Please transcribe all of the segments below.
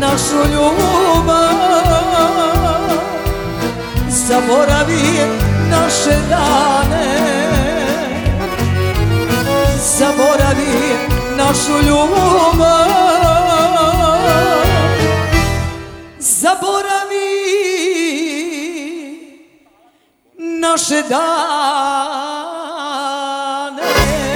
našu ljubav, zaboravi naše dane, zaboravi našu ljubav, zaboravi naše dane,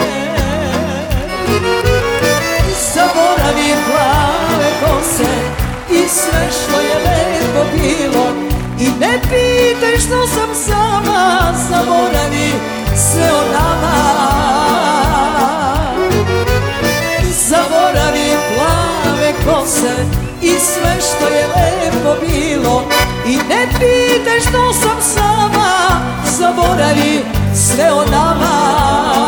zaboravi plave kose i sve što je lepo bilo i ne pitaj što sam sama, zaboravi sve o nama, zaboravi plave kose i sve što je lepo bilo i ne pitaj što sam sama, zaboravi sve o nama.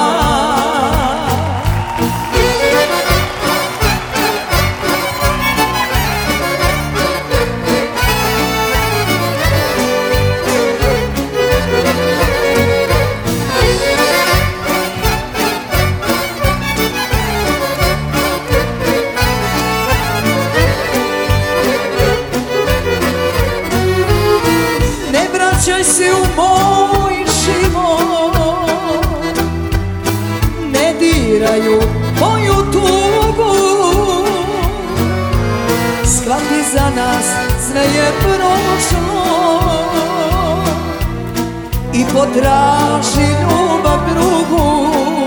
Vraćaj se u moj život, ne diraju moju tugu, shvati za nas sve je prošlo i potraži ljubav drugu,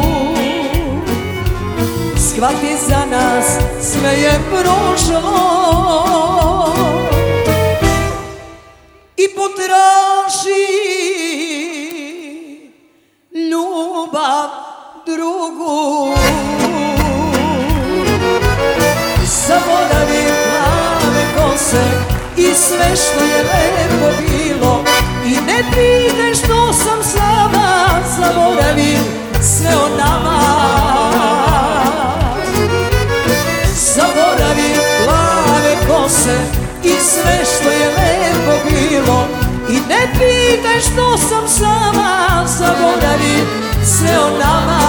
shvati za nas sve je prošlo i potraži ljubav drugu, zaboravi plave kose i sve što je lepo bilo i ne pitaj što sam sama, zaboravi sve o nama, zaboravi plave kose i sve što je lepo bilo i ne pitaj što sam sama, zaboravi sve o nama.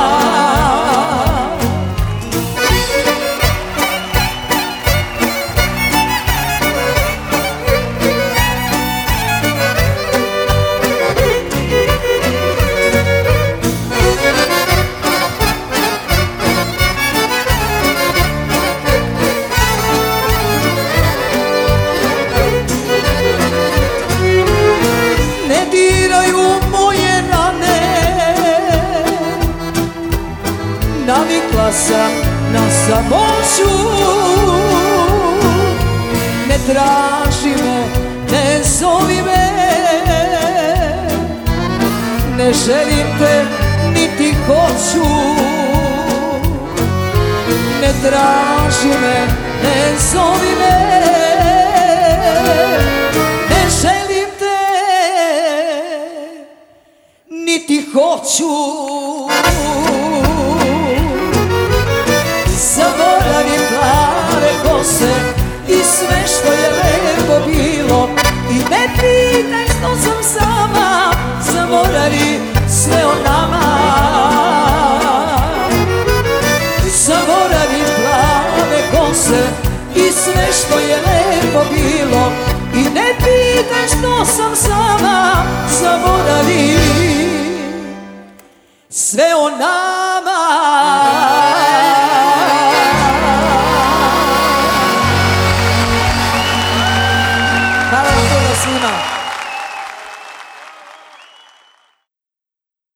Ne diraju moje rane, navikla sam na samoću, ne traži me, ne zovi me, ne želim te niti hoću, ne traži me, ne zovi me, ne želim te niti hoću, zaboravi plave kose i sve što je lepo bilo i ne pitaj što sam sama, zaboravi sve o nama, zaboravi plave kose i sve što je lepo bilo i ne pitaj što sam sama, zaboravi sve o nama.